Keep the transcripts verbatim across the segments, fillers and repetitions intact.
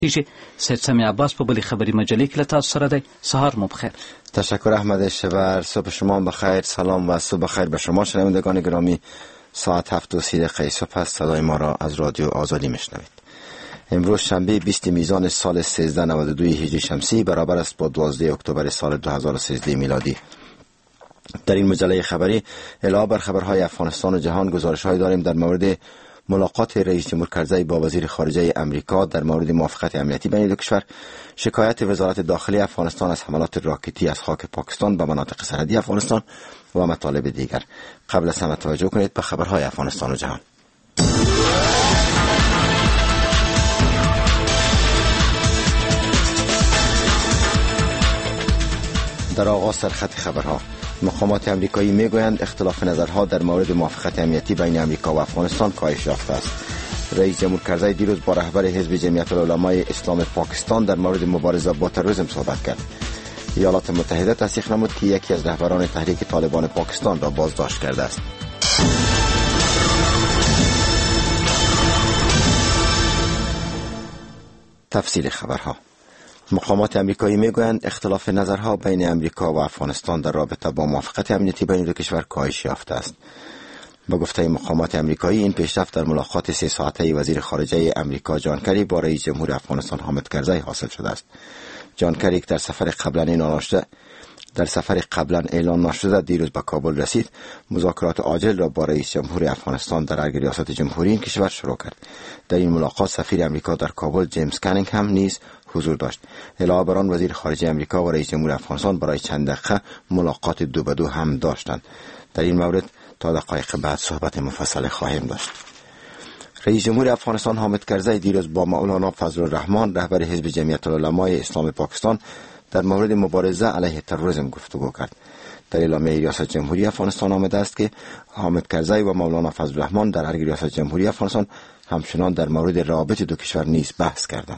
دیجی سید سمی عباس په بلې خبري مجلې کې له تاسو سره دی. سهار مو بخیر. تشکر احمد شبر. صبح شما بخیر. سلام و صبح بخیر به شما شنوندگان گرامی. ساعت هفت و سی دقیقه صبح است. صدای ما را از رادیو آزادی میشنوید. امروز شنبه بیست میزان سال سیزده نود و دو هجری شمسی برابر است با دوازده اکتبر سال دو هزار و سیزده میلادی. در این مجله خبری علاوه بر خبرهای افغانستان و جهان گزارش‌هایی داریم در مورد ملاقات رئیس جمهور کرزی با وزیر خارجه امریکا در مورد موافقت امنیتی بین دو کشور، شکایت وزارت داخلی افغانستان از حملات راکتی از خاک پاکستان به مناطق سرحدی افغانستان و مطالب دیگر. قبل از همه توجه کنید به خبرهای افغانستان و جهان. در آغاز سرخط خبرها، مقامات امریکایی میگویند اختلاف نظرها در مورد موافقت امنیتی بین امریکا و افغانستان کاهش یافته است. رئیس جمهور کرزی دیروز با رهبر حزب جمعیت العلمای اسلام پاکستان در مورد مبارزه با تروریسم صحبت کرد. ایالات متحده تصدیق نمود که یکی از رهبران تحریک طالبان پاکستان را بازداشت کرده است. تفصیل خبرها. مقامات امریکایی میگویند اختلاف نظرها بین امریکا و افغانستان در رابطه با موافقت امنیتی بین دو کشور کاهش یافته است. با گفته مقامات امریکایی این پیشرفت در ملاقات سه ساعته وزیر خارجه امریکا جان کری با رئیس جمهور افغانستان حامد کرزی حاصل شده است. جان کری در سفر قبلا اعلان نشده در سفر قبلا اعلان نشده دیروز به کابل رسید، مذاکرات عاجل را با رئیس جمهور افغانستان در ارگ ریاست جمهوری این کشور شروع کرد. در این ملاقات سفیر امریکا در کابل جیمز کانینگ هم نیز حضور داشت. علاوه بر آن وزیر خارجه امریکا و رئیس جمهور افغانستان برای چند دقیقه ملاقات دو به دو هم داشتند. در این مورد تا دقایق بعد صحبت مفصل خواهیم داشت. رئیس جمهور افغانستان حامد کرزی دیروز با مولانا فضل الرحمن رهبر حزب جمعیت العلمای اسلام پاکستان در مورد مبارزه علیه تروریسم گفتگو کرد. در اعلامیه ریاست جمهوری افغانستان آمده است که حامد کرزی و مولانا فضل الرحمن در ارگ ریاست جمهوری افغانستان همچنان در مورد روابط دو کشور نیز بحث کردند.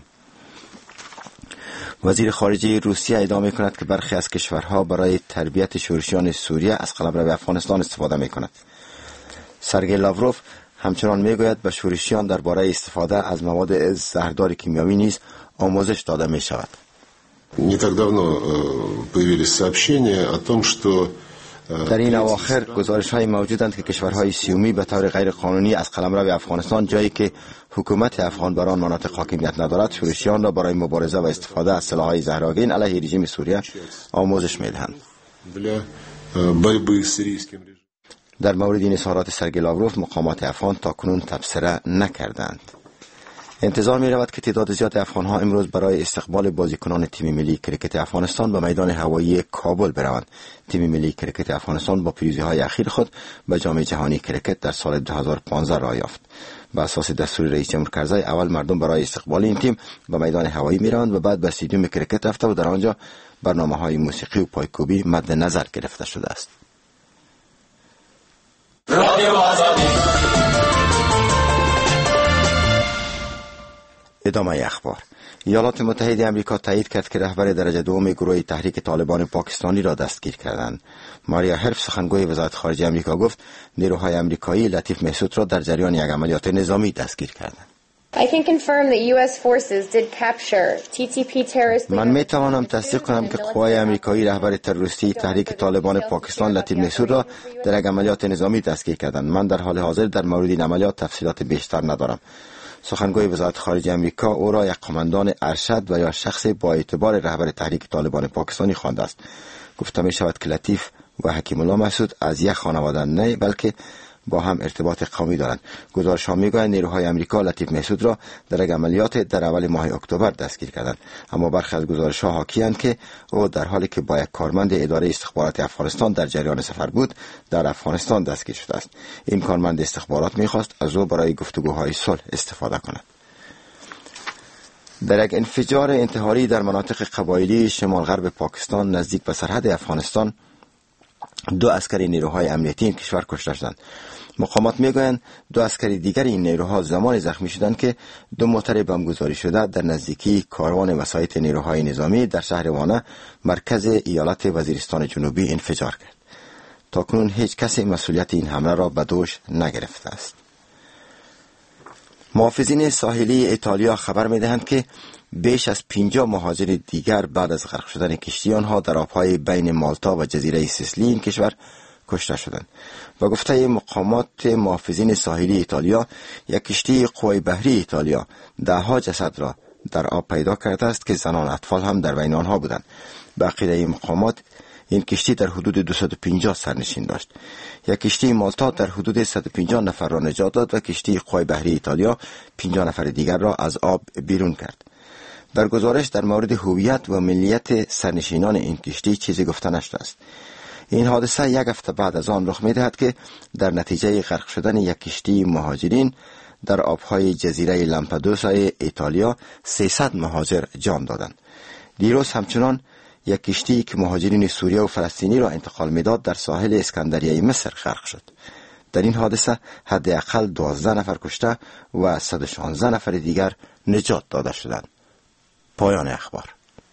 وزیر خارجه روسیه ادعا می‌کند که برخی از کشورها برای تربیت شورشیان سوریه از قلمرو افغانستان استفاده می‌کنند. سرگئی لاوروف همچنان می‌گوید به شورشیان درباره استفاده از مواد زهردار کیمیایی نیز آموزش داده می‌شود. Не так давно появились сообщения о том, что در این اواخر گزارش‌های موجودند که کشورهای سیومی به طور غیر قانونی از قلمرو افغانستان، جایی که حکومت افغان بر آن مناطق حاکمیت ندارد، شورشیان را برای مبارزه و استفاده از سلاح‌های زهرآگین علیه رژیم سوریه آموزش می‌دهند. در مورد این اظهارات سرگئی لاوروف مقامات افغان تاکنون تبصره نکردند. انتظار می رود که تعداد زیاد افغان‌ها امروز برای استقبال بازیکنان تیم ملی کرکت افغانستان به میدان هوایی کابل بروند. تیم ملی کرکت افغانستان با پیروزی‌های اخیر خود به جام جهانی کرکت در سال دو هزار و پانزده راه یافت. بر اساس دستور رئیس جمهور کرزی اول مردم برای استقبال این تیم به میدان هوایی می‌روند و بعد به استادیوم کرکت رفته و در آنجا برنامه‌های موسیقی و پایکوبی مد نظر گرفته شده است. رادیو آزادی. ادامه اخبار. ایالات متحده آمریکا تایید کرد که رهبر درجه دوم گروه تحریک طالبان پاکستانی را دستگیر کردند. ماریا هرف سخنگوی وزارت خارجه آمریکا گفت نیروهای آمریکایی لطیف محسود را در جریان یک عملیات نظامی دستگیر کردند. I can confirm that U S forces did capture T T P terrorist. من می توانم تصدیق کنم که قوای آمریکایی رهبر تروریستی تحریک طالبان پاکستان لطیف محسود را در یک عملیات نظامی دستگیر کردند. من در حال حاضر در مورد این عملیات تفصیلات بیشتر ندارم. سخنگوی وزارت خارجه آمریکا او را یک قماندان ارشد و یا شخص با اعتبار رهبر تحریک طالبان پاکستانی خوانده است. گفته می شود که لطیف و حکیم الله مسعود از یک خانواده نه بلکه با هم ارتباط قومی دارند. گزارش‌ها می‌گویند نیروهای آمریکا لطیف محسود را در یک عملیات در اول ماه اکتبر دستگیر کردند، اما برخی از گزارش‌ها حاکی‌اند که او در حالی که با یک کارمند اداره استخبارات افغانستان در جریان سفر بود در افغانستان دستگیر شده است. این کارمند استخبارات می‌خواست از او برای گفتگوهای صلح استفاده کند. در یک انفجار انتحاری در مناطق قبایلی شمال غرب پاکستان نزدیک به سرحد افغانستان دو عسکری نیروهای امنیتی این کشور کشته شدند. مقامات میگویند دو عسکری دیگر این نیروها زمان زخمی شدند که دو موتر بمبگذاری شده در نزدیکی کاروان وسایط نیروهای نظامی در شهر وانه مرکز ایالت وزیرستان جنوبی انفجار کرد. تاکنون هیچ کسی مسئولیت این حمله را به دوش نگرفته است. محافظین ساحلی ایتالیا خبر می‌دهند که بیش از پنجاه مهاجر دیگر بعد از غرق شدن کشتی آنها در آبهای بین مالتا و جزیره سیسیلی این کشور کشته شدند. با گفته مقامات محافظین ساحلی ایتالیا، یک کشتی قوای بحری ایتالیا دهها جسد را در آب پیدا کرده است که زنان و اطفال هم در بین آنها بودند. به عقیده مقامات این کشتی در حدود دویست و پنجاه سرنشین داشت. یک کشتی مالتا در حدود صد و پنجاه نفر را نجات داد و کشتی قوای بحری ایتالیا پنجاه نفر دیگر را از آب بیرون کرد. در گزارش در مورد هویت و ملیت سرنشینان این کشتی چیزی گفته نشده است. این حادثه یک هفته بعد از آن رخ می‌دهد که در نتیجه غرق شدن یک کشتی مهاجرین در آبهای جزیره لامپدوسا ایتالیا سیصد مهاجر جان دادند. دیروز همچنان یک کشتی که مهاجرین سوریه و فلسطینی را انتقال می‌داد در ساحل اسکندریه مصر غرق شد. در این حادثه حداقل دوازده نفر کشته و صد و شانزده نفر دیگر نجات داده شدند. پایان اخبار.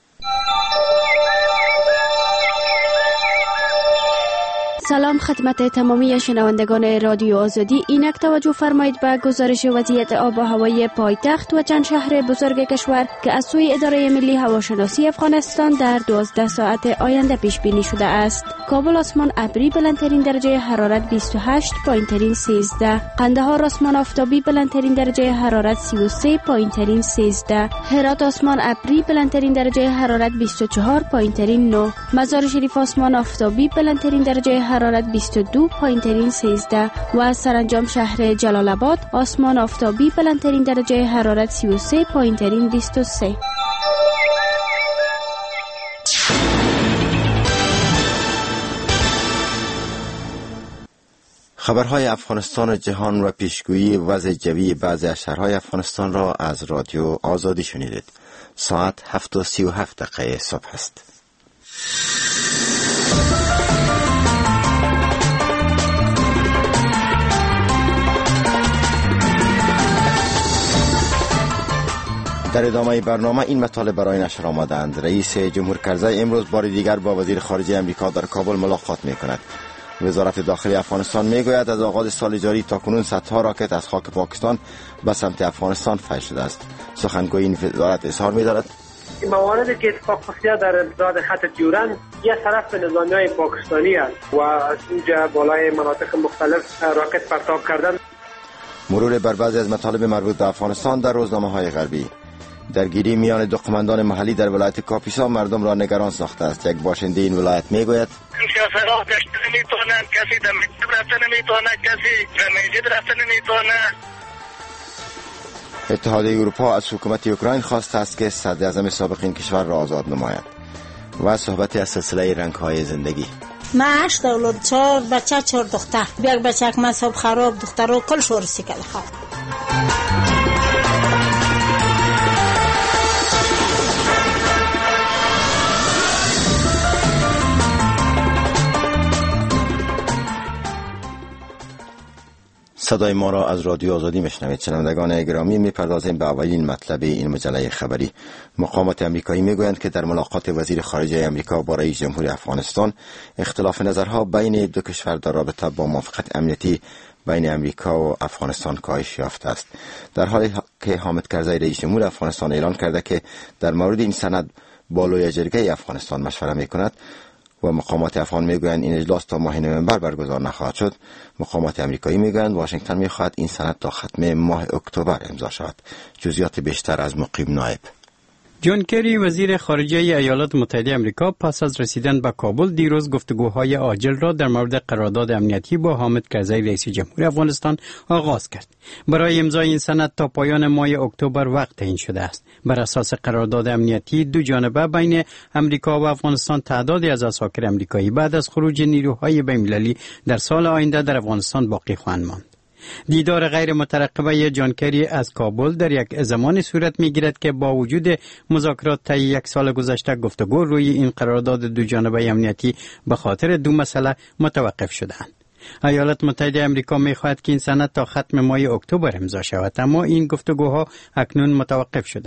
سلام خدمت تمامی شنوندگان رادیو آزادی. اینک توجه فرمایید به گزارش وضعیت آب و هوای پایتخت و چند شهر بزرگ کشور که از سوی اداره ملی هواشناسی افغانستان در دوازده ساعت آینده پیش بینی شده است. کابل آسمان ابری بلندترین درجه حرارت بیست و هشت، پایینترین سیزده. قندهار آسمان آفتابی بلندترین درجه حرارت سی و سه، پایینترین سیزده. هرات آسمان ابری بلندترین درجه حرارت بیست و چهار، پایینترین نه. مزار شریف آسمان آفتابی بلندترین درجه حرارت بیست و دو، پایینترین سیزده. و سرانجام شهر جلال آباد آسمان آفتابی بلندترین درجه حرارت سی و سه، پایینترین بیست و سه. خبرهای افغانستان و جهان و پیشگویی وضع جوی بعضی از شهرهای افغانستان را از رادیو آزادی شنیدید. ساعت هفت و سی و هفت دقیقه صبح است. در ادامه برنامه این مطالب برای نشر آمدند. رئیس جمهور کرزی امروز بار دیگر با وزیر خارجه امریکا در کابل ملاقات می کند. وزارت داخلی افغانستان می گوید از آغاز سال جاری تا کنون صدها راکت از خاک پاکستان به سمت افغانستان فیض شده است. سخنگوی این وزارت اظهار می دارد این مواردی که اتفاق افتاده در امتداد خط تیورن یک طرف به نظامیای پاکستانی است و از اونجا بالای مناطق مختلف راکت پرتاب کردن. مرور بر بعضی از مطالب مربوط به افغانستان در روزنامه‌های غربی. درگیری میان دو قماندان محلی در ولایت کاپیسا مردم را نگران ساخته است. یک باشنده این ولایت میگوید سراه گشت نمیتونه، کسی در مکتب رفته نمیتونه، کسی در مسجد رفته نمیتونه. اتحادیه اروپا از حکومت اوکراین خواسته است که صدر اعظم سابق این کشور را آزاد نماید. و صحبتی از سلسله رنگ‌های زندگی. ما هشت اولاد، چهار بچه چهار دختر. یک بچه که مصاب خراب، دختر رو کل شورسی کرد. صدای ما را از رادیو آزادی میشنوید. شنوندگان گرامی، میپردازیم به اولین مطلب این مجله خبری. مقامات امریکایی میگویند که در ملاقات وزیر خارجه امریکا با رئیس جمهور افغانستان اختلاف نظرها بین دو کشور در رابطه با موافقت امنیتی بین امریکا و افغانستان کاهش یافته است. در حالی که حامد کرزی رئیس جمهور افغانستان اعلان کرده که در مورد این سند با لوی جرگه افغانستان مشوره میکند و مقامات افغان میگویند این اجلاس تا ماه نوامبر برگزار نخواهد شد، مقامات امریکایی میگویند واشنگتن میخواهد این سند تا ختم ماه اکتبر امضا شود. جزئیات بیشتر از مقیم نایب. جان کری وزیر خارجه ایالات متحده آمریکا پس از رسیدن به کابل دیروز گفتگوهای عاجل را در مورد قرارداد امنیتی با حامد کرزی رئیس جمهور افغانستان آغاز کرد. برای امضای این سند تا پایان ماه اکتبر وقت تعیین شده است. بر اساس قرارداد امنیتی دو جانبه بین امریکا و افغانستان تعدادی از عساکر امریکایی بعد از خروج نیروهای بین‌المللی در سال آینده در افغانستان باقی خواهند ماند. دیدار غیر مترقبه جان کری از کابل در یک زمان صورت می‌گیرد که با وجود مذاکرات طی یک سال گذشته گفتگو روی این قرارداد دو جانبه امنیتی به خاطر دو مسئله متوقف شدند. ایالات متحده آمریکا می‌خواهد که این سند تا ختم ماه اکتبر امضا شود، اما این گفتگوها اکنون متوقف شدند.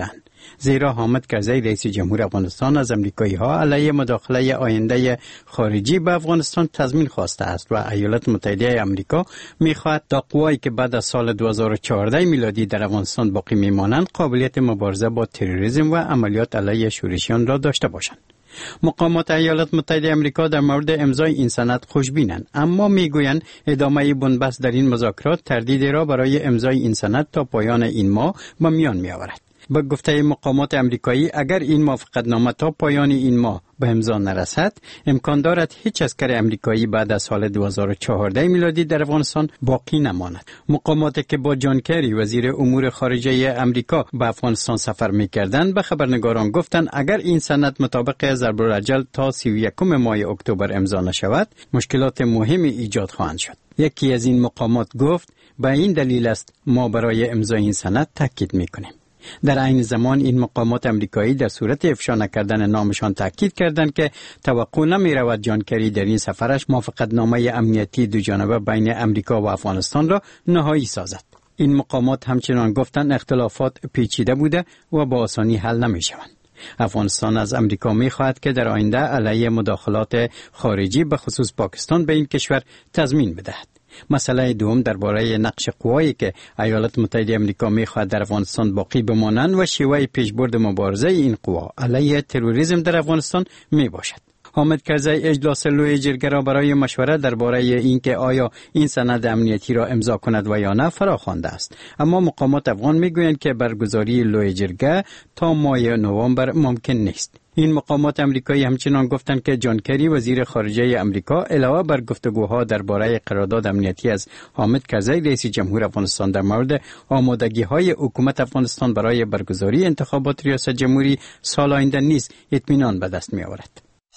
زیرا حامد کرزی رئیس جمهور افغانستان از امریکایی ها علیه مداخله آینده خارجی به افغانستان تضمین خواسته است و ایالات متحده آمریکا می‌خواهد تا قوایی که بعد از سال دو هزار و چهارده میلادی در افغانستان باقی میمانند قابلیت مبارزه با تروریسم و عملیات علیه شورشیان را داشته باشند. مقامات ایالات متحده آمریکا در مورد امضای این سند خوشبینند، اما میگویند ادامه بنبست در این مذاکرات تردید را برای امضای این سند تا پایان این ماه به میان میآورد. به گفته مقامات امریکایی اگر این موافقتنامه تا پایان این ماه به امضا نرسد، امکان دارد هیچ عسکر امریکایی بعد از سال دو هزار و چهارده میلادی در افغانستان باقی نماند. مقاماتی که با جان کری وزیر امور خارجه امریکا به افغانستان سفر می‌کردند به خبرنگاران گفتند اگر این سند مطابق ضرب الاجل تا سی و یکم ماه اکتبر امضا نشود، مشکلات مهمی ایجاد خواهند شد. یکی از این مقامات گفت به این دلیل است ما برای امضای این سند تاکید می‌کنیم. در عین زمان این مقامات امریکایی در صورت افشا نکردن نامشان تاکید کردند که توقع نمی رود جان کری در این سفرش موافقتنامه امنیتی دو جانبه بین امریکا و افغانستان را نهایی سازد. این مقامات همچنان گفتند اختلافات پیچیده بوده و با آسانی حل نمی شوند. افغانستان از امریکا می خواهد که در آینده علیه مداخلات خارجی به خصوص پاکستان به این کشور تضمین بدهد. مسئله دوم درباره نقش قوایی که ایالات متحده آمریکا می‌خواهد در افغانستان باقی بمانند و شیوه پیشبرد مبارزه این قوا علیه تروریسم در افغانستان میباشد. حامد کرزی اجلاس لوی جرگه را برای مشورت درباره اینکه آیا این سند امنیتی را امضا کند و یا نه فراخوانده است، اما مقامات افغان میگویند که برگزاری لوی جرگه تا ماه نوامبر ممکن نیست. این مقامات امریکایی همچنان گفتند که جان کری وزیر خارجه امریکا علاوه بر گفتگوها درباره قرارداد امنیتی از حامد کرزی رئیس جمهور افغانستان در مورد آمادگی‌های حکومت افغانستان برای برگزاری انتخابات ریاست جمهوری سال آینده نیز اطمینان به دست می‌آورد.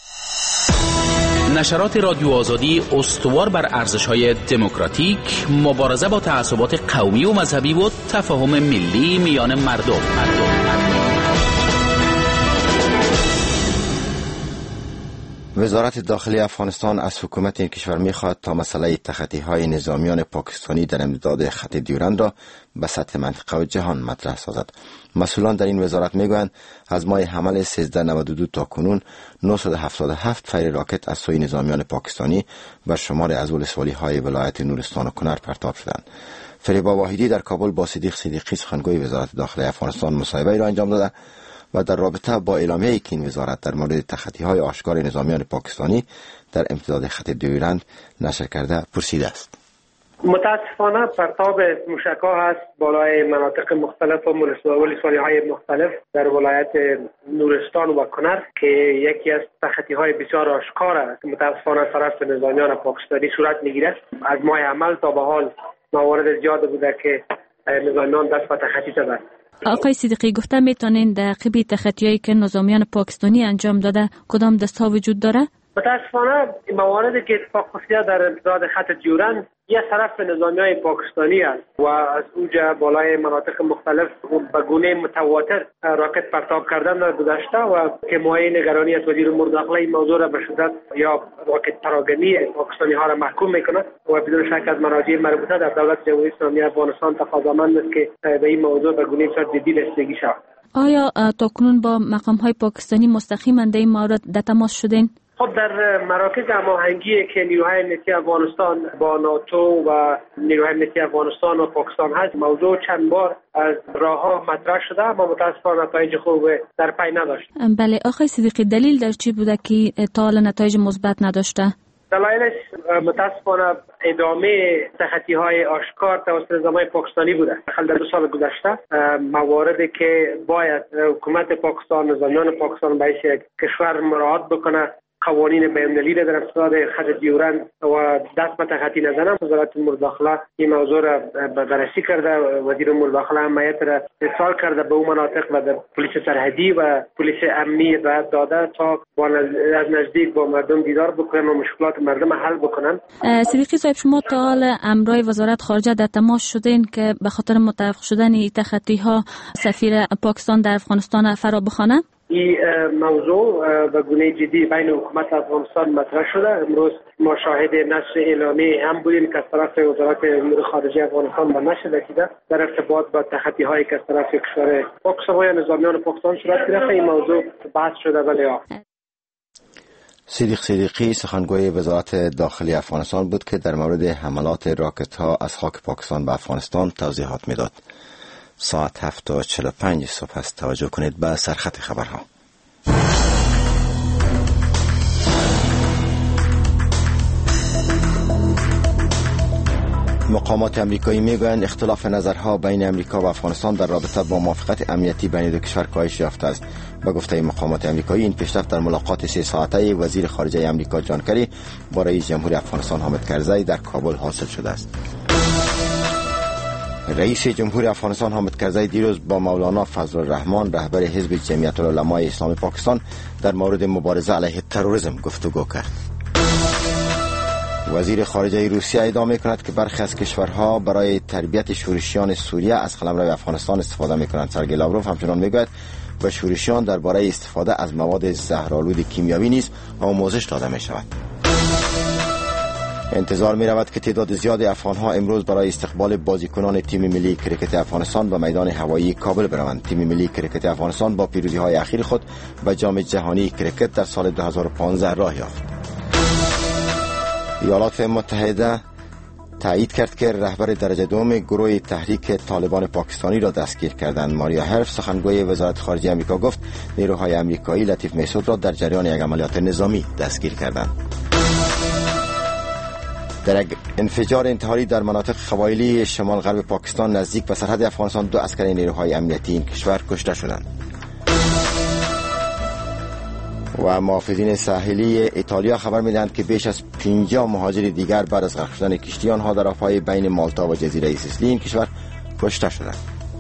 نشرات رادیو آزادی استوار بر ارزش‌های دموکراتیک، مبارزه با تعصبات قومی و مذهبی و تفاهم ملی میان مردم. مردم. وزارت داخلی افغانستان از حکومت این کشور می‌خواهد تا مسئله تخطی‌های نظامیان پاکستانی در امتداد خط دیورند را به سطح منطقه و جهان مطرح سازد. مسئولان در این وزارت می‌گویند از ماه حمل سیزده نود و دو تا کنون نهصد و هفتاد و هفت فیر راکت از سوی نظامیان پاکستانی بر شمار از ولسوالی‌های ولایت نورستان و کنر پرتاب شدند. فریبا واحدی در کابل با صدیق صدیقی سخنگوی وزارت داخلی افغانستان مصاحبه را انجام داده و در رابطه با اعلامیه‌ای که این وزارت در مورد تخطی‌های آشکار نظامیان پاکستانی در امتداد خط دیورند نشر کرده پرسیده است. متاسفانه پرتاب موشک‌ها هست بالای مناطق مختلف و ولسوالی‌های مختلف در ولایت نورستان و کنر که یکی از تخطی‌های بسیار آشکار است. متاسفانه طرف نظامیان پاکستانی صورت می‌گیرد. از ماه عمل تا به حال موارد زیاد بوده که نظامیان دست به تخطی زدند. آقای صدیقی گفته میتونین در قبیل تخطیایی که نظامیان پاکستانی انجام داده کدام دست‌ها وجود داره؟ متاسفانه مواردی که اتفاق افتاده در امتداد خط دیورند یک طرف نظامیان پاکستانی است و از اونجا بالای مناطق مختلف به گونه متواتر راکت پرتاب کردن در گذشته و که مایه نگرانی از وزیر امور داخله این موضوع را به شدت یا راکت پراگنی پاکستانی ها را محکوم میکنه و بدون شک از مراجع مربوطه در دولت جمهوری اسلامی افغانستان تقاضامند است که به این موضوع به گونه بسیار جدی رسیدگی شود. آیا تاکنون با مقام های پاکستانی مستقیما در این مورد در تماس شدین؟ خب در مراکز هماهنگی که نیروهای امنیتی افغانستان با ناتو و نیروهای امنیتی افغانستان و پاکستان هست موضوع چند بار از راه‌ها مطرح شده اما متأسفانه نتایج خوب در پی نداشت. بله آقای صدیقی دلیل در چی بوده که تا حالا نتایج مثبت نداشته؟ دلایلش متاسفانه ادامه تخطی‌های آشکار توسط نظام‌های پاکستانی بوده. در دو سال گذشته مواردی که باید حکومت پاکستان نظامیان پاکستان به یک کشور مراعات بکنه قوانین بین‌المللی در امتداد خط دیورند و دست به تخطی نزنم. وزارت امور داخله این موضوع را بررسی کرده، وزیر امور داخله همیت را ارسال کرده به اون مناطق و در پلیس سرحدی و پلیس امنی بعد داده تا با از نزدیک با مردم دیدار بکنن و مشکلات مردم حل بکنن. صدیقی صاحب شما تا حال امرای وزارت خارجه در تماس شدین که به خاطر متوقف شدن تخطی‌ها سفیر پاکستان در افغانستان فرا بخوانه؟ این موضوع به گونه جدی بین حکومت افغانستان مطرح شده. امروز ما شاهد نشر اعلامیه هم بودیم که از طرف وزارت امور خارجه افغانستان به نشر رسیده در ارتباط با تخطی هایی که از طرف کشور پاکستان و نظامیان پاکستان صورت گرفته. این موضوع بحث شده. ولی صدیق صدیقی سخنگوی وزارت داخلی افغانستان بود که در مورد حملات راکت ها از خاک پاکستان به افغانستان توضیحات میداد. ساعت هفت و چهل و پنج صبح است. توجه کنید به سرخط خبرها. مقامات امریکایی میگویند اختلاف نظرها بین امریکا و افغانستان در رابطه با موافقت امنیتی بین دو کشور کاهش یافته است. به گفته مقامات امریکایی این پیشرفت در ملاقات سه ساعته وزیر خارجه امریکا جان کری با رئیس جمهور افغانستان حامد کرزی در کابل حاصل شده است. رئیس جمهور افغانستان حامد کرزی دیروز با مولانا فضل الرحمن رهبر حزب جمعیت العلماء اسلامی پاکستان در مورد مبارزه علیه تروریسم گفتگو کرد. وزیر خارجه روسیه ادعا می‌کند که برخی از کشورها برای تربیت شورشیان سوریه از قلمرو افغانستان استفاده می‌کنند. سرگئی لاوروف همچنان می‌گوید به شورشیان درباره استفاده از مواد زهرآلود کیمیایی نیز آموزش داده می‌شود. انتظار می‌رود که تعداد زیادی افغان‌ها امروز برای استقبال بازیکنان تیم ملی کرکت افغانستان به میدان هوایی کابل بروند. تیم ملی کرکت افغانستان با پیروزی‌های اخیر خود به جام جهانی کرکت در سال دو هزار و پانزده راه یافت. ایالات متحده تایید کرد که رهبر درجه دوم گروه تحریک طالبان پاکستانی را دستگیر کردند. ماریا هرف سخنگوی وزارت خارجه آمریکا گفت نیروهای آمریکایی لطیف میسود را در جریان یک عملیات نظامی دستگیر کردند. در یک انفجار انتحاری در مناطق قبایلی شمال غرب پاکستان نزدیک به سرحد افغانستان دو عسکر نیروهای امنیتی این کشور کشته شدند. و محافظین ساحلی ایتالیا خبر میدهند که بیش از پنجاه مهاجر دیگر بعد از غرق شدن کشتی آنها در آبهای بین مالتا و جزیره سیسیلی این کشور کشته شدند.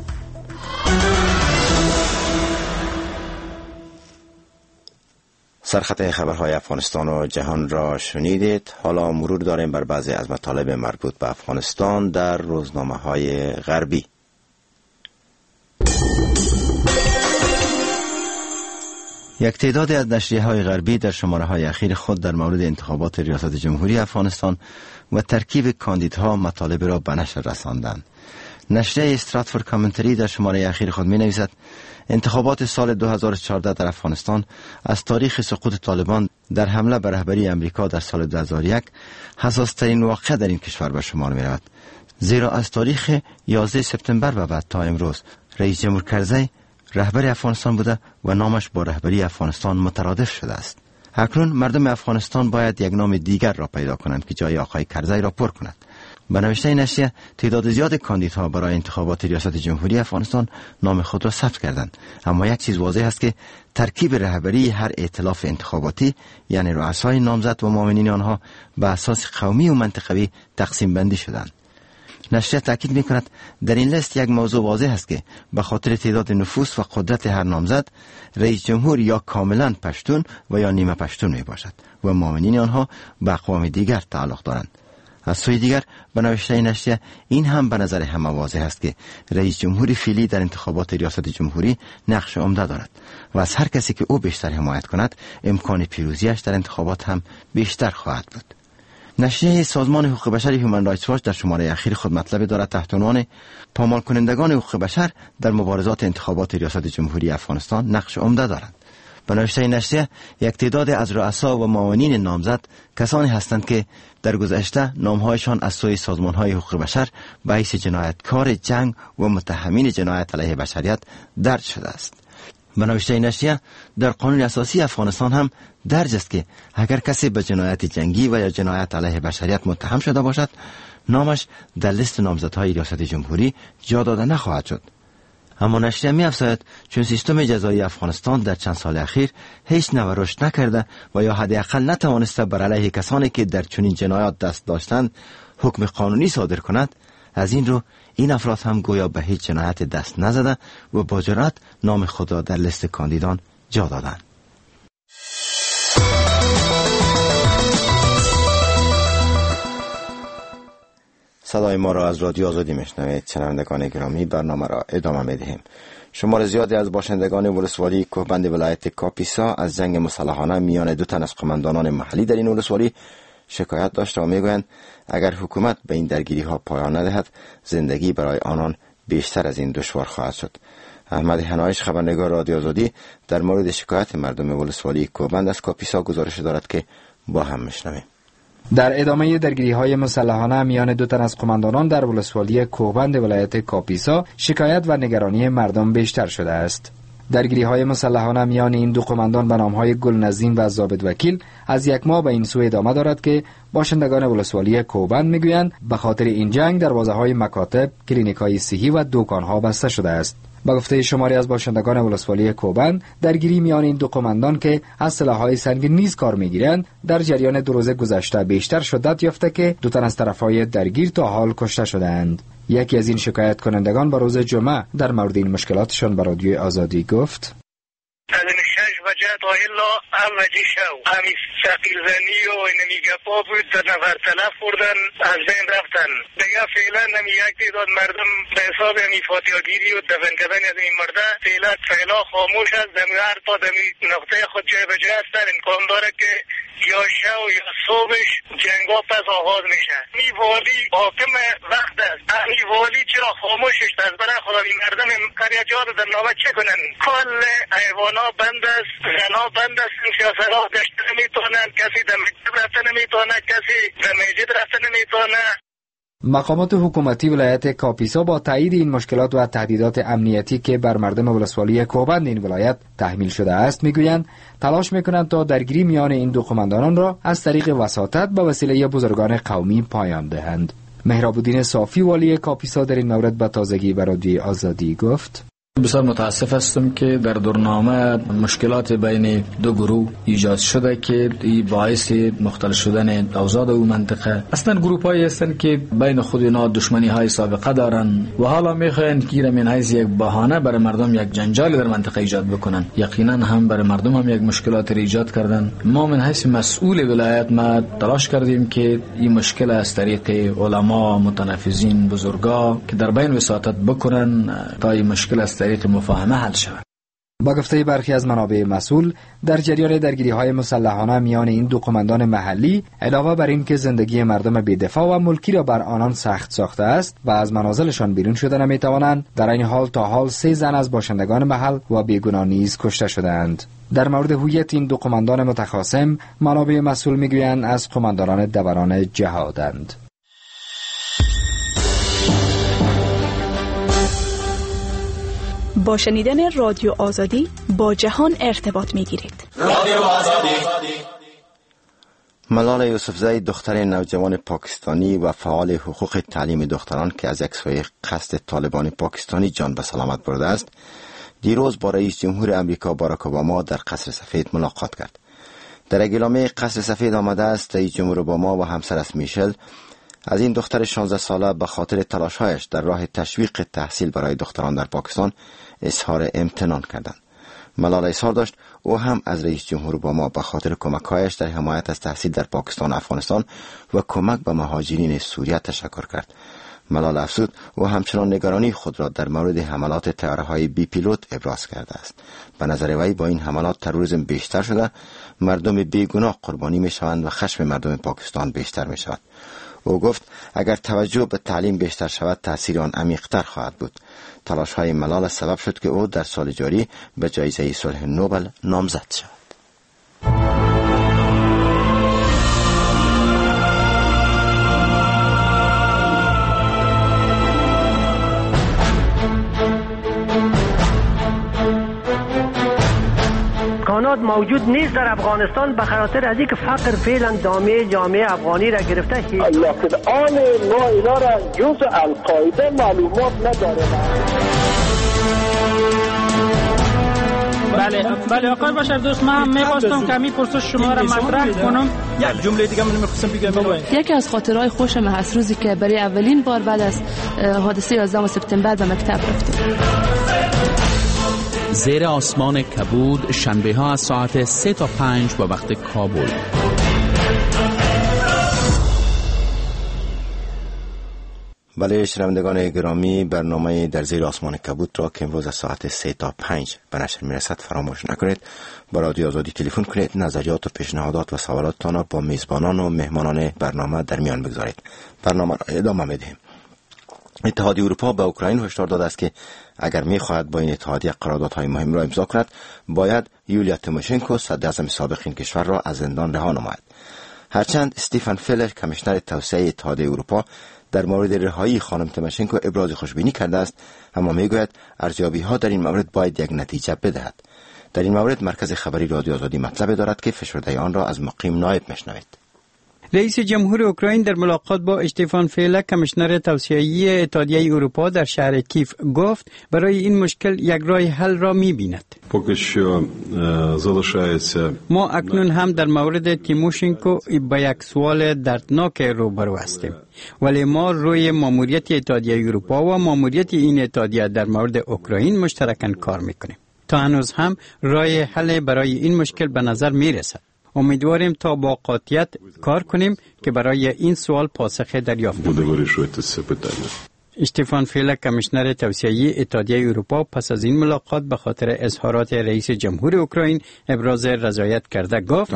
سرخط خبرهای افغانستان و جهان را شنیدید. حالا مرور داریم بر بعضی از مطالب مربوط به افغانستان در روزنامه‌های غربی. یک تعداد از نشریه‌های غربی در شماره‌های اخیر خود در مورد انتخابات ریاست جمهوری افغانستان و ترکیب کاندیدها مطالب را به نشر رساندند. نشریه استراتفورد کامنتری در شماره اخیر خود می‌نویسد انتخابات سال دو هزار و چهارده در افغانستان از تاریخ سقوط طالبان در حمله به رهبری امریکا در سال دو هزار و یک حساس‌ترین واقعه در این کشور به شمار می‌رود، زیرا از تاریخ یازده سپتامبر و بعد تا امروز رئیس جمهور کرزی رهبر افغانستان بوده و نامش با رهبری افغانستان مترادف شده است. اکنون مردم افغانستان باید یک نام دیگر را پیدا کنند که جای آقای کرزی را پر کند. به نوشته نشریه تعداد زیاد کاندیدها برای انتخابات ریاست جمهوری افغانستان نام خود را ثبت کردند، اما یک چیز واضح است که ترکیب رهبری هر ائتلاف انتخاباتی یعنی رؤسای نامزد و معاونین آنها به اساس قومی و منطقوی تقسیم بندی شدند. نشریه تاکید می‌کند در این لیست یک موضوع واضح است که به خاطر تعداد نفوس و قدرت هر نامزد رئیس جمهور یا کاملا پشتون و یا نیمه پشتون میباشد و معاونین آنها به اقوام دیگر تعلق دارند. از سوی دیگر به نوشته نشریه این هم به نظر همه واضح است که رئیس جمهور فعلی در انتخابات ریاست جمهوری نقش عمده دارد و از هر کسی که او بیشتر حمایت کند امکان پیروزیش در انتخابات هم بیشتر خواهد بود. نشریه سازمان حقوق بشر هیومن رایتس واچ در شماره اخیر خود مطلب دارد تحت عنوان پامال کنندگان حقوق بشر در مبارزات انتخابات ریاست جمهوری افغانستان نقش عمده دارند. به نوشته نشریه یک تعداد از رؤسا و معاونین نامزد کسانی هستند که در گذشته نامهایشان از سوی سازمان‌های حقوق بشر به حیث جنایتکار جنگ و متهمین جنایت علیه بشریت درج شده است. به نوشته نشریه در قانون اساسی افغانستان هم درج است که اگر کسی به جنایت جنگی و یا جنایت علیه بشریت متهم شده باشد نامش در لیست نامزدهای ریاست جمهوری جا داده نخواهد شد. اما نشریه می‌افزاید چون سیستم جزایی افغانستان در چند سال اخیر هیچ نوع رشد نکرده و یا حداقل نتوانسته بر علیه کسانی که در چنین جنایات دست داشتند حکم قانونی صادر کند، از این رو این افراد هم گویا به هیچ جنایت دست نزده و با جرأت نام خود را در لیست کاندیدان جا دادند. صدای ما را از رادیو آزادی میشنوید. شنوندگان گرامی برنامه را ادامه میدهیم. شمار زیادی از باشندگان ولسوالی کوهبند ولایت کاپیسا از جنگ مسلحانه میان دو تن از قماندانان محلی در این ولسوالی شکایت داشته و میگویند اگر حکومت به این درگیری ها پایان ندهد زندگی برای آنان بیشتر از این دشوار خواهد شد. احمد هنایش خبرنگار رادیو آزادی در مورد شکایت مردم ولسوالی کوهبند از کاپیسا گزارش دارد که با هم میشنویم. در ادامه درگیری‌های مسلحانه میان دو تن از قماندانان در ولسوالی کوهبند ولایت کاپیسا شکایت و نگرانی مردم بیشتر شده است. درگیری‌های مسلحانه میان این دو قماندان به نام‌های گلنزین و ضابط وکیل از یک ماه به این سو ادامه دارد که باشندگان ولسوالی کوهبند میگویند به خاطر این جنگ دروازه‌های مکاتب، کلینیک‌های صحی و دکان‌ها بسته شده است. با گفته شماری از باشندگان ولسوالی کوهبند، درگیری میان این دو قماندان که از سلاح‌های سنگین نیز کار می‌گیرند در جریان دو روز گذشته بیشتر شدت یافته که دو تن از طرف‌های درگیر تا حال کشته شده‌اند. یکی از این شکایت کنندگان با روز جمعه در مورد این مشکلاتشان به رادیوی آزادی گفت: وجه تا الا اوجی شو همی سقیل زنی و اینمی گپا بود در نفر تلف بردن از بین رفتن دیگه فعلا نمی یک تعداد مردم به حساب همی فاتحگیری و دفن کردن از این مرده فعلا فعلا خاموش است. دمی هر تا دمی نقطه خود جای به جای هستن امکان داره که یا شو یا صبحش جنگا پس آغاز میشه. می والی حاکم وقت است. می والی چرا خاموشش است؟ برای خدا این مردم قریجات در نامه چه کنن؟ کل حیوانا بند است، زنا بند است، سیاسرها گشت نمیتونن، کسی در مکتب رفته نمیتونه، کسی در مسجد رفته نمیتونه. مقامات حکومتی ولایت کاپیسا با تایید این مشکلات و تهدیدات امنیتی که بر مردم ولسوالی کوهبند این ولایت تحمیل شده است میگویند تلاش میکنند تا درگیری میان این دو قماندانان را از طریق وساطت به وسیله بزرگان قومی پایان دهند. مهراب‌الدین صافی والی کاپیسا در این مورد به تازگی به رادیوی آزادی گفت: بسیار متاسف هستم که در دورنامه مشکلات بین دو گروه ایجاد شده که این باعث مختل شدن اوضاع او منطقه. اصلا گروپ هایی هستند که بین خود اینا دشمنی های سابقه دارن و حالا میخواین که من حیث یک بهانه برای مردم یک جنجال در منطقه ایجاد بکنن. یقینا هم برای مردم هم یک مشکلات ایجاد کردن. ما من حیث مسئول ولایت ما تلاش کردیم که این مشکل از طریق علما، متنفذین، بزرگا که در بین وساطت بکنن تا این مشکل از طریق مفاهمه حل شود. با گفته برخی از منابع مسئول در جریان درگیری‌های مسلحانه میان این دو قماندان محلی علاوه بر این که زندگی مردم بی‌دفاع و ملکی را بر آنان سخت ساخته است و از منازلشان بیرون شده نمی‌توانند، در این حال تا حال سه زن از باشندگان محل و بیگناه نیز کشته شدند. در مورد هویت این دو قماندان متخاصم منابع مسئول میگویند از قماندانان دوران جهادند. با شنیدن رادیو آزادی با جهان ارتباط میگیرید. رادیو آزادی. ملال یوسفزئی دختر نوجوان پاکستانی و فعال حقوق تعلیم دختران که از یک سوی قصد طالبان پاکستانی جان به سلامت برده است، دیروز با رئیس جمهور امریکا باراک اوباما در قصر سفید ملاقات کرد. در اعلامیه قصر سفید آمده است رئیس جمهور اوباما و همسرش میشل از این دختر شانزده ساله به خاطر تلاش‌هایش در راه تشویق تحصیل برای دختران در پاکستان اظهار امتنان کردند. ملال اظهار داشت او هم از رئیس جمهور اوباما به خاطر کمک‌هایش در حمایت از تحصیل در پاکستان و افغانستان و کمک به مهاجرین سوریه تشکر کرد. ملال افزود او همچنان نگرانی خود را در مورد حملات طیاره‌های بی پیلوت ابراز کرده است. به نظر وی با این حملات تروریسم بیشتر شده، مردم بیگناه قربانی می‌شوند و خشم مردم پاکستان بیشتر می‌شود. او گفت اگر توجه به تعلیم بیشتر شود تأثیر آن عمیق‌تر خواهد بود. تلاش‌های ملال سبب شد که او در سال جاری به جایزه صلح نوبل نامزد شد. امکانات موجود نیست در افغانستان به خاطر از اینکه فقر فعلا دامه جامعه افغانی را گرفته. لکن آن ما اینا را جز القاعده معلومات نداره. بله بله آقای بشر دوست، من می‌خواستم کمی پرسش شما را مطرح کنم. یک جمله دیگه من می‌خواستم بگم. یکی از خاطرهای خوش من هست روزی که برای اولین بار بعد از حادثه یازدهم سپتامبر به مکتب رفتم. زیر آسمان کبود شنبه ها از ساعت سه تا پنج به وقت کابل. بله شنوندگان گرامی، برنامه در زیر آسمان کبود را که امروز از ساعت سه تا پنج به نشر میرسد فراموش نکنید. با رادیو آزادی تلفن کنید، نظریات و پیشنهادات و سوالاتتان را با میزبانان و مهمانان برنامه در میان بگذارید. برنامه را ادامه میدهیم. اتحادیه اروپا به اوکراین هشدار داده است که اگر می‌خواهد با این اتحادیه قراردادهای مهم را امضا کند، باید یولیا تیموشنکو صدراعظم سابق این کشور را از زندان رها نماید. هرچند استیفن فیلر کمیشنر توسعه اتحادیه اروپا در مورد رهایی خانم تیموشنکو ابراز خوشبینی کرده است، اما میگوید ارزیابی‌ها در این مورد باید یک نتیجه بدهد. در این مورد مرکز خبری رادیو آزادی مطلب دارد که فشرده آن را از مقیم نایب میشنوید. رئیس جمهور اوکراین در ملاقات با استیفان فیلا کمیشنر توسعه‌ای اتحادیه اروپا در شهر کیف گفت برای این مشکل یک راه حل را می‌بیند. ما اکنون هم در مورد تیموشنکو با یک سوال دردناک روبرو هستیم، ولی ما روی ماموریت اتحادیه اروپا و ماموریت این اتحادیه در مورد اوکراین مشترکاً کار می‌کنیم. تا هنوز هم راه حل برای این مشکل به نظر می‌رسد. امیدواریم تا با قاطعیت کار کنیم که برای این سوال پاسخ دریافت کنیم. استیفان فیلا کمیشنر توسعه‌ای اتحادیه اروپا پس از این ملاقات به خاطر اظهارات رئیس جمهور اوکراین ابراز رضایت کرده گفت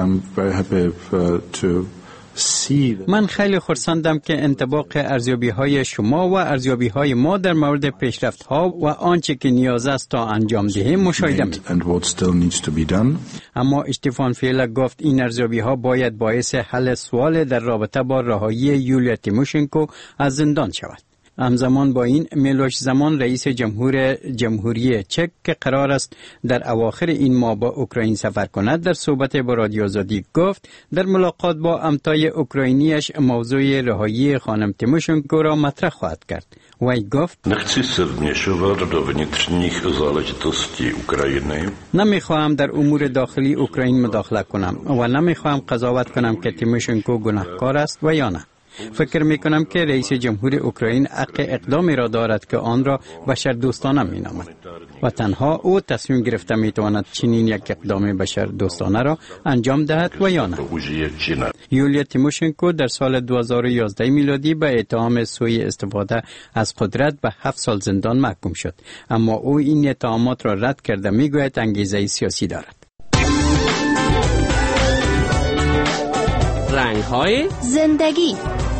من خیلی خرسندم که انطباق ارزیابی‌های شما و ارزیابی‌های ما در مورد پیشرفت‌ها و آنچه که نیاز است تا انجام دهیم مشاهده می‌کنیم. اما استیفان فیلا گفت این ارزیابی‌ها باید باعث حل سوال در رابطه با رهایی یولیا تیموشنکو از زندان شود. همزمان با این میلوش زمان رئیس جمهور جمهوری چک که قرار است در اواخر این ماه با اوکراین سفر کند در صحبت با رادیو آزادی گفت در ملاقات با همتای اوکراینیش موضوع رهایی خانم تیموشنکو را مطرح خواهد کرد. وی گفت نمیخواهم در امور داخلی اوکراین مداخله کنم و نمیخواهم قضاوت کنم که تیموشنکو گناهکار است و یا نه. فکر میکنم که رئیس جمهور اوکراین حق اقدامی را دارد که آن را بشر دوستانه مینامد و تنها او تصمیم گرفته میتواند چنین یک اقدام بشر دوستانه را انجام دهد و یا نه. یولیا تیموشنکو در سال دو هزار و یازده میلادی به اتهام سوء استفاده از قدرت به هفت سال زندان محکوم شد، اما او این اتهامات را رد کرده میگوید انگیزه سیاسی دارد. رنگ‌های زندگی.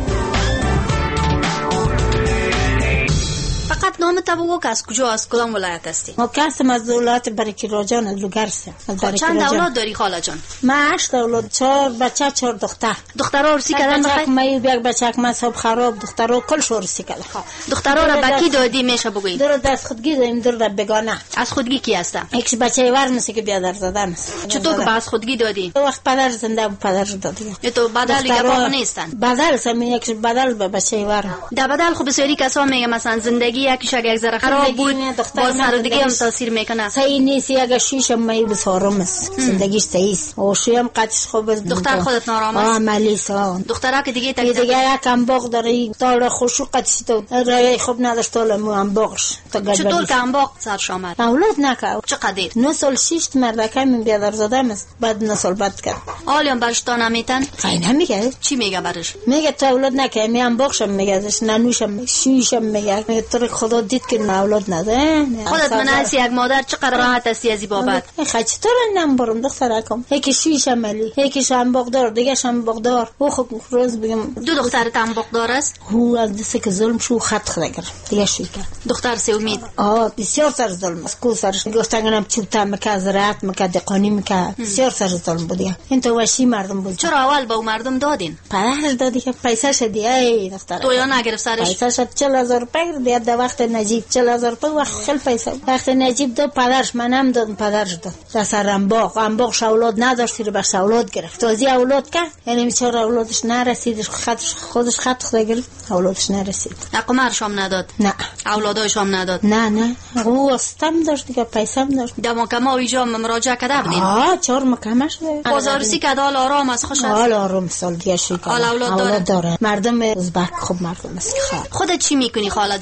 فقط نام تو بگو که از کجا از کدام ولایت هستی؟ ما کسم از ولایت برکیراجان از لوگرسم. چند اولاد داری خاله جان؟ من هشت اولاد، چهار بچه چهار دختر. دخترها رسی کردن بخیر؟ من یک بچه که مصاب خراب دخترها کلش رسی کردن. دخترها را به کی دادی میشه بگویی؟ دور دست خودگی دادیم، دور بگانه. از خودگی کی هستم؟ یکش بچه ور مثل که بیادر زدن است. چطور که از خودگی دادی؟ وقت پدر زنده بود پدر دادی. تو بدل یا پاپ نیستن؟ بدل سم یکش بدل به بچه ور. در بدل خب بسیاری کسا میگه مثلا زندگی یکیش اگه یک ذره خراب بود با سر دیگه هم تاثیر میکنه. صحیح نیست، اگه شیش مایی بسارم است زندگیش صحیح و شیم قدش خوب. دختر خودت نارام است؟ آه ملیسا. دخترها که دیگه تک دیگه یکم باغ داره تاله خوشو قدش تو رای خوب نداشت تاله مو هم باغش. چطور که هم باغ سرش آمد؟ اولاد نکه. چقدر؟ نه سال شش مردکه من بیادر زاده است، بعد نه سال بعد کرد. آلیان برش تا نمیتن؟ خیلی نمیگه. چی میگه برش؟ میگه تو اولاد نکه، می هم باغشم میگه، ننوشم شویشم میگه، میگه تو خدا دید که اولاد نده. خودت من هستی یک مادر چقدر راحت هستی از این بابت؟ خیلی چطور نم برم دخترکم، یکی شویش عملی، یکی شم باغدار، دیگه شم باغدار. او خب روز بگم دو دخترت هم باغدار است؟ هو از دسته که ظلم شو خط خدا کرد دیگه شوی کرد. دختر سه امید آه بسیار سر ظلم است. کو سرش گفتنم چوبتا مکه زراعت مکه دقانی مکه بسیار سر ظلم بود. این تو وشی مردم بود. چرا اول با مردم دادین؟ پدرش دادی که پیسه شدی ای دختر. تو یا نگرفت سرش؟ پیسه شد چهل هزار روپیه دیاد در وقت نجیب چهل هزار روپیه وقت خیلی پیسه. وقت نجیب داد پدرش منم دادم پدرش داد. دست رنباغ رنباغ اولاد نداشت رو بس اولاد گرفت. تازی اولاد کرد یعنی چرا اولادش نرسید خودش خودش خط خدا گرفت اولادش نرسید. عقمرش هم نداد؟ نه. اولاداش هم نداد؟ نه نه. او استم داشت دیگه پیسه هم داشت. دم کما اینجا مراجعه کرده بودین؟ آه چهار مکمش ده. بازارسی که دال آرام از خوش است. حال آرام سال دیگه شی حال اولاد داره. داره. مردم ازبک خوب مردم است. خودت چی میکنی خاله جان؟ خودم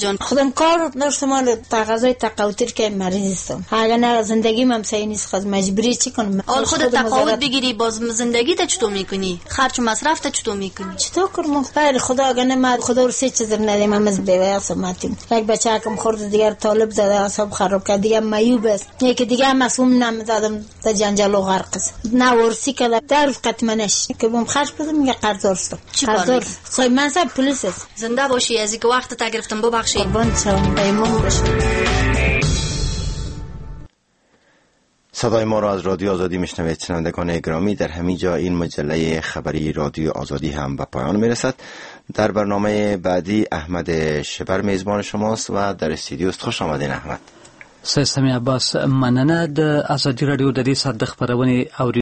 میگم کار داشتم مال تقاضای تقاوتر که مریض هستم. اگر نه زندگی من صحیح نیست خود مجبوری چی کنم؟ حال خودت تقاوت بگیری باز زندگی تا چطور میکنی؟ خرج و مصرف تا چطور میکنی؟ چطور کنم؟ خیر خدا اگر نه ما خدا رو سه چیز نده من از بیوه اسماتیم. یک بچه کم خورد دیگر طالب زده اعصاب خراب کرد دیگه میوب است. یکی دیگه مسئول نمیدادم تا جنجال و غرق است. نه ورسی که در قطمنش که بم خرج بدم میگه قرضدار است. قرضدار. خب من صاحب پلیس است. زنده باشی از اینکه وقت تا گرفتم ببخشید. قربان شم پیمان باشی. صدای ما را از رادیو آزادی میشنوید شنوندگان گرامی. در همین جا این مجله خبری رادیو آزادی هم به پایان میرسد. در برنامه بعدی احمد شبر میزبان شماست و در استودیو است. خوش آمدین احمد. سیستمی عباس مننه. د آزادی رادیو د دې سات د خبرونې